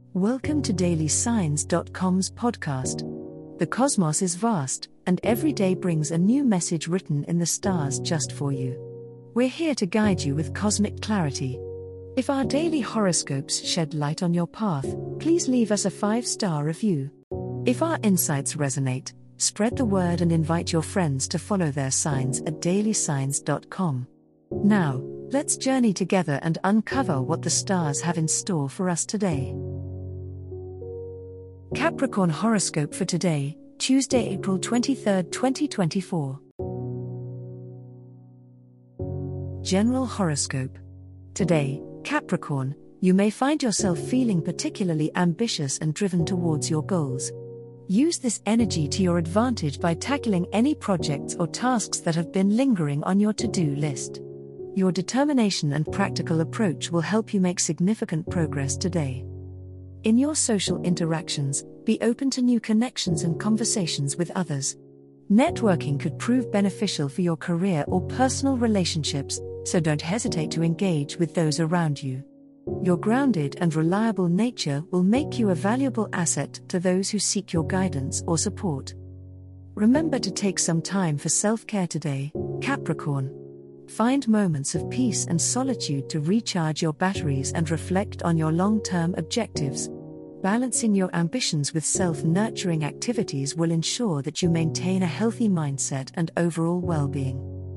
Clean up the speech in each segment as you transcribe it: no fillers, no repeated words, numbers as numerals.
Welcome to DailySigns.com's podcast. The cosmos is vast, and every day brings a new message written in the stars just for you. We're here to guide you with cosmic clarity. If our daily horoscopes shed light on your path, please leave us a 5-star review. If our insights resonate, spread the word and invite your friends to follow their signs at DailySigns.com. Now, let's journey together and uncover what the stars have in store for us today. Capricorn horoscope for today, Tuesday, April 23, 2024. General horoscope. Today, Capricorn, you may find yourself feeling particularly ambitious and driven towards your goals. Use this energy to your advantage by tackling any projects or tasks that have been lingering on your to-do list. Your determination and practical approach will help you make significant progress today. In your social interactions, be open to new connections and conversations with others. Networking could prove beneficial for your career or personal relationships, so don't hesitate to engage with those around you. Your grounded and reliable nature will make you a valuable asset to those who seek your guidance or support. Remember to take some time for self-care today, Capricorn. Find moments of peace and solitude to recharge your batteries and reflect on your long-term objectives. Balancing your ambitions with self-nurturing activities will ensure that you maintain a healthy mindset and overall well-being.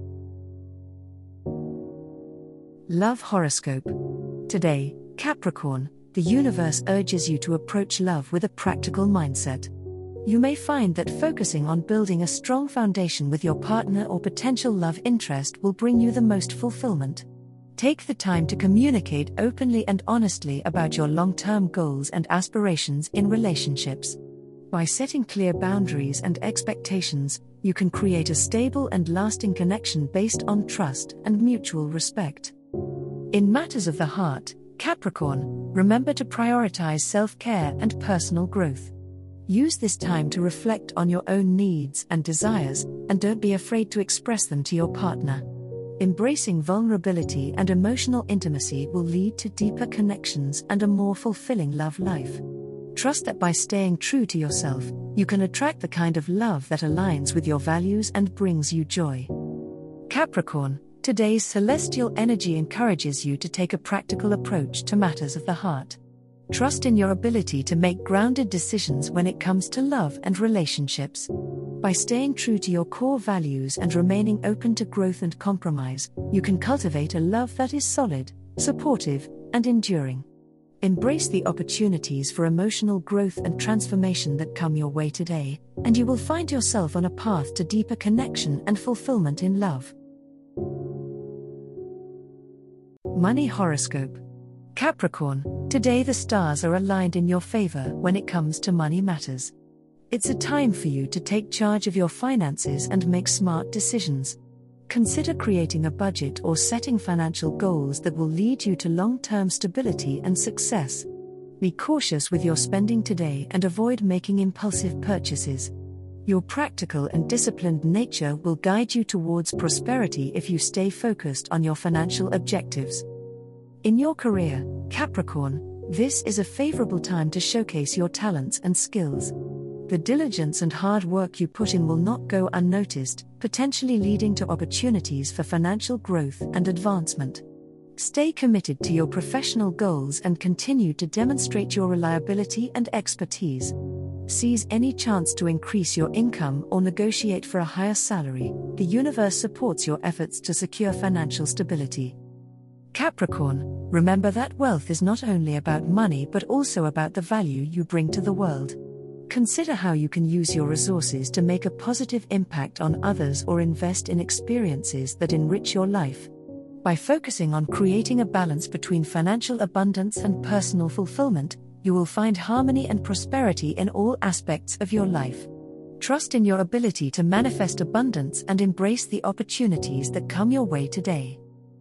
Love horoscope. Today, Capricorn, the universe urges you to approach love with a practical mindset. You may find that focusing on building a strong foundation with your partner or potential love interest will bring you the most fulfillment. Take the time to communicate openly and honestly about your long-term goals and aspirations in relationships. By setting clear boundaries and expectations, you can create a stable and lasting connection based on trust and mutual respect. In matters of the heart, Capricorn, remember to prioritize self-care and personal growth. Use this time to reflect on your own needs and desires, and don't be afraid to express them to your partner. Embracing vulnerability and emotional intimacy will lead to deeper connections and a more fulfilling love life. Trust that by staying true to yourself, you can attract the kind of love that aligns with your values and brings you joy. Capricorn, today's celestial energy encourages you to take a practical approach to matters of the heart. Trust in your ability to make grounded decisions when it comes to love and relationships. By staying true to your core values and remaining open to growth and compromise, you can cultivate a love that is solid, supportive, and enduring. Embrace the opportunities for emotional growth and transformation that come your way today, and you will find yourself on a path to deeper connection and fulfillment in love. Money horoscope. Capricorn, today the stars are aligned in your favor when it comes to money matters. It's a time for you to take charge of your finances and make smart decisions. Consider creating a budget or setting financial goals that will lead you to long-term stability and success. Be cautious with your spending today and avoid making impulsive purchases. Your practical and disciplined nature will guide you towards prosperity if you stay focused on your financial objectives. In your career, Capricorn, this is a favorable time to showcase your talents and skills. The diligence and hard work you put in will not go unnoticed, potentially leading to opportunities for financial growth and advancement. Stay committed to your professional goals and continue to demonstrate your reliability and expertise. Seize any chance to increase your income or negotiate for a higher salary. The universe supports your efforts to secure financial stability. Capricorn, remember that wealth is not only about money but also about the value you bring to the world. Consider how you can use your resources to make a positive impact on others or invest in experiences that enrich your life. By focusing on creating a balance between financial abundance and personal fulfillment, you will find harmony and prosperity in all aspects of your life. Trust in your ability to manifest abundance and embrace the opportunities that come your way today.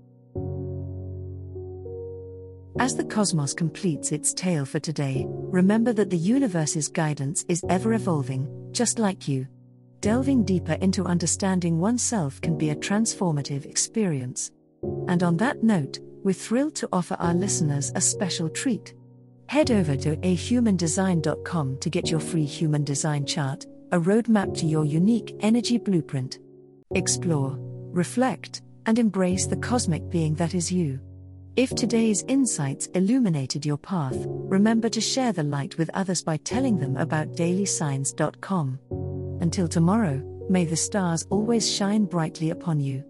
As the cosmos completes its tale for today, remember that the universe's guidance is ever-evolving, just like you. Delving deeper into understanding oneself can be a transformative experience. And on that note, we're thrilled to offer our listeners a special treat. Head over to ahumandesign.com to get your free human design chart, a roadmap to your unique energy blueprint. Explore, reflect, and embrace the cosmic being that is you. If today's insights illuminated your path, remember to share the light with others by telling them about dailysigns.com. Until tomorrow, may the stars always shine brightly upon you.